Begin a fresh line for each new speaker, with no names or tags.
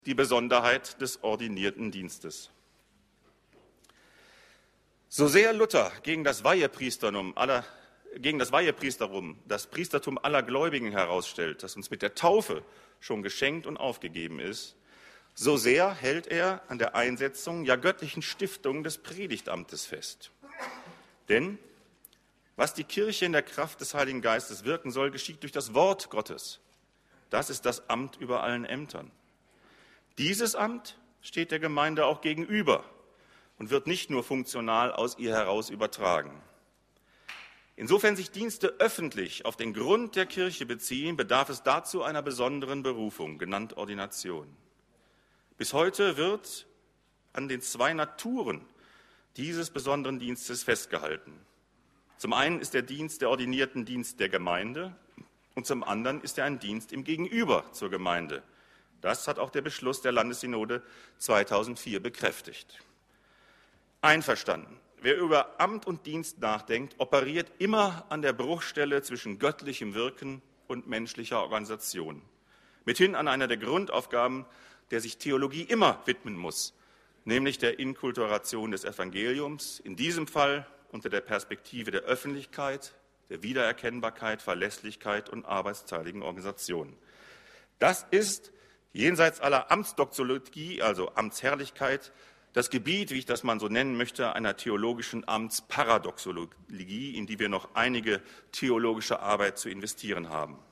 die Besonderheit des ordinierten Dienstes. So sehr Luther gegen das Weihepriestertum, das Priestertum aller Gläubigen herausstellt, das uns mit der Taufe schon geschenkt und aufgegeben ist, so sehr hält er an der Einsetzung, ja göttlichen Stiftung des Predigtamtes fest. Denn was die Kirche in der Kraft des Heiligen Geistes wirken soll, geschieht durch das Wort Gottes. Das ist das Amt über allen Ämtern. Dieses Amt steht der Gemeinde auch gegenüber und wird nicht nur funktional aus ihr heraus übertragen. Insofern sich Dienste öffentlich auf den Grund der Kirche beziehen, bedarf es dazu einer besonderen Berufung, genannt Ordination. Bis heute wird an den zwei Naturen dieses besonderen Dienstes festgehalten. Zum einen ist der Dienst der Ordinierten Dienst der Gemeinde und zum anderen ist er ein Dienst im Gegenüber zur Gemeinde. Das hat auch der Beschluss der Landessynode 2004 bekräftigt. Einverstanden. Wer über Amt und Dienst nachdenkt, operiert immer an der Bruchstelle zwischen göttlichem Wirken und menschlicher Organisation. Mithin an einer der Grundaufgaben, der sich Theologie immer widmen muss, nämlich der Inkulturation des Evangeliums, in diesem Fall unter der Perspektive der Öffentlichkeit, der Wiedererkennbarkeit, Verlässlichkeit und arbeitsteiligen Organisation. Das ist jenseits aller Amtsdoxologie, also Amtsherrlichkeit, das Gebiet, wie ich das mal so nennen möchte, einer theologischen Amtsparadoxologie, in die wir noch einige theologische Arbeit zu investieren haben.